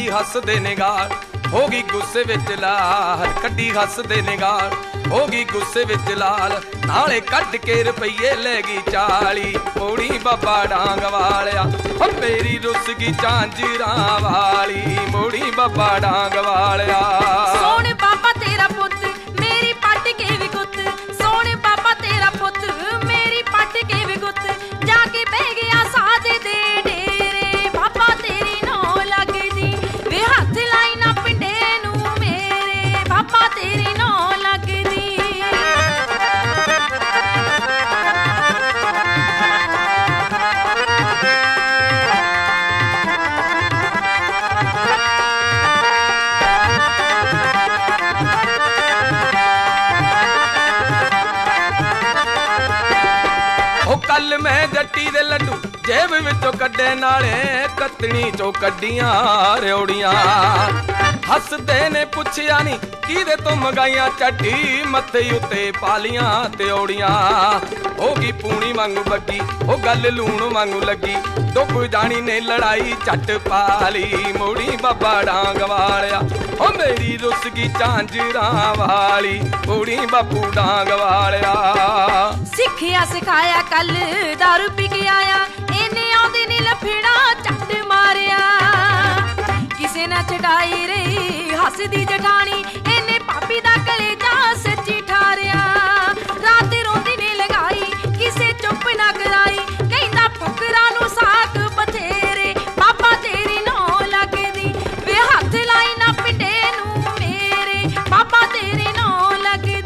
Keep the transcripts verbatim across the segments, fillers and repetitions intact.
कड्डी हसदे ने गाल हो गई गुस्से विच लाल, कड्डी हसदे ने गाल हो गई गुस्से विच लाल, नाले कट के रुपये ले गई चाली, मोड़ी बाबा डांग वालिया ओ मेरी रुस गई झांजरां वाली, मोड़ी बाबा डांग वालिया। सोने बाबा तेरा पुत मेरी पट के भी गुत, सोने बाबा तेरा पुत मेरी पट के भी गुत, जाके बह गया सादे दे डेरे, बाबा तेरी नौ लगदी वे हाथ लाई ना पिंडे नू मेरे, बाबा तेरी नौ लगदी। कल मैं जट्टी दे लड्डू जेब विचों कड्डे नाले कतनी चो कड्डियां रेवड़ियां, हसदे ने पुछया नी किदे तो मंगाइयां चट्टी, मथे उत्ते पालियां ते ओड़ियां, होगी पूनी वांगू बग्गी ओ गल लूण वांगू लगी, डुब जानी ने लड़ाई झट पाली, मोड़ी बाबा डांग वालिया ओ मेरी रुस गई झांजरां वाली, मोड़ी बाबू डांग वालिया। सिखिया सिखाया कल दारू पी के आया, इन्ने आउंदे नी लफड़ा झट मारिया, किसे ने छड़ाई रही हसदी जठानी, इन्ने पापी दा कलेजा सच्ची ठारिया, रात रोंदी ने लगाई किसे चुप ना कराई, कहंदा फकरां नू साक बथेरे, बाबा तेरी नौ लगदी वे हाथ लाई ना पिंडे नू मेरे, बाबा तेरी नौ लगदी।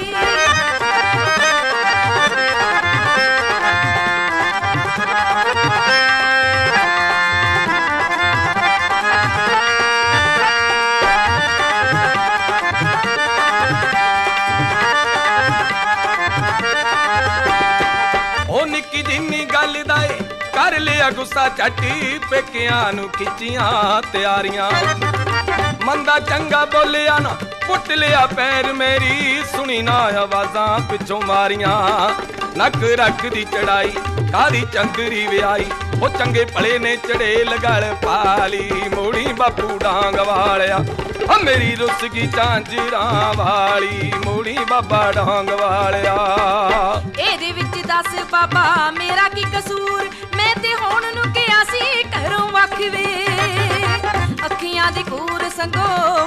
निक्की जिन्नी गल दाए कर लिया गुस्सा झटी, पेकियां नू खिच्चियां तैयारियां, मंदा चंगा बोलिया ना पुट लिया पैर मेरी, सुनी ना आवाजां पिछों मारियां, नक रख दी चढ़ाई कादी चंदरी व्याई, ओ चंगे भले ने चढ़े लगल पाली, मोड़ी बापू डांग वालिया ओ मेरी रुस गई झांजरां वाली, मोड़ी बाबा डांग वालिया। एदे विच दस बाबा मेरा की कसूर, मैं ते हुण नू किया सी घरों वख वे, अखियां दी कूर संगो